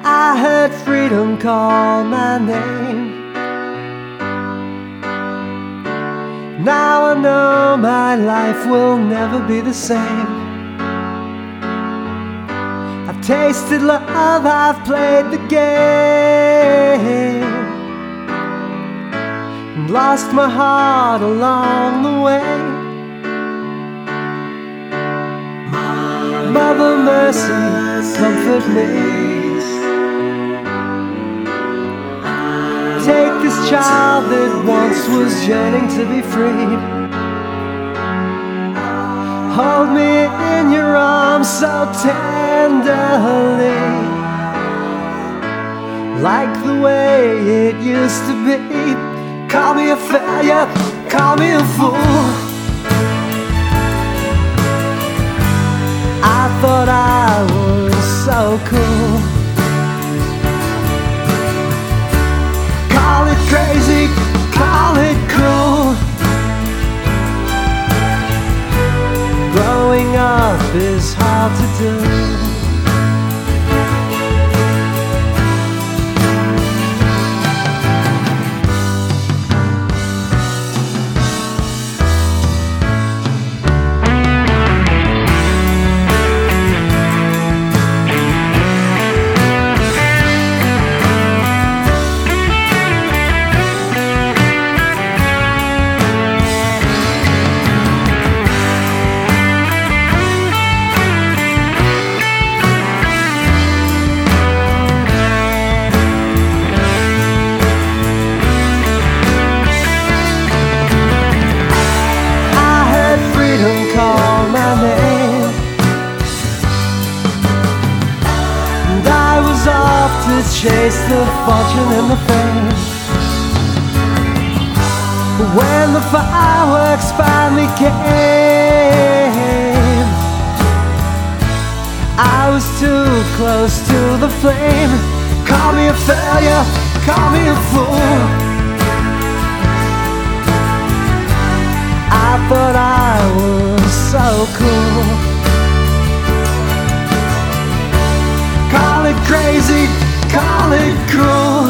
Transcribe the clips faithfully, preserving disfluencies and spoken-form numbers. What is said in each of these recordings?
I heard freedom call my name. Now I know my life will never be the same. I've tasted love, I've played the game, and lost my heart along the way. Mother Mercy, comfort me. Take this child that once was yearning to be freed. Hold me in your arms so tenderly, like the way it used to be. Call me a failure, call me a fool. I thought I was so cool. Call it crazy, call it cruel. Growing up is hard to do. Call my name, and I was off to chase the fortune and the fame. But when the fireworks finally came, I was too close to the flame. Call me a failure, call me a fool. I thought I was so cool. Call it crazy, call it cruel.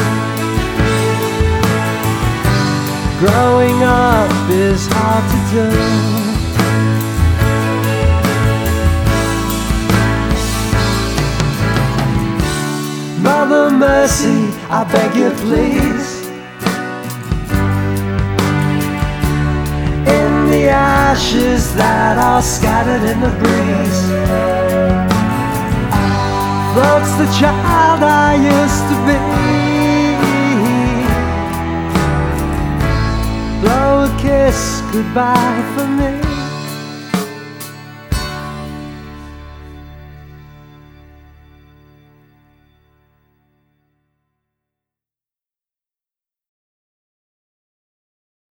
Growing up is hard to do. Mother Mercy, I beg you please. The ashes that are scattered in the breeze floats the child I used to be. Blow a kiss goodbye for me.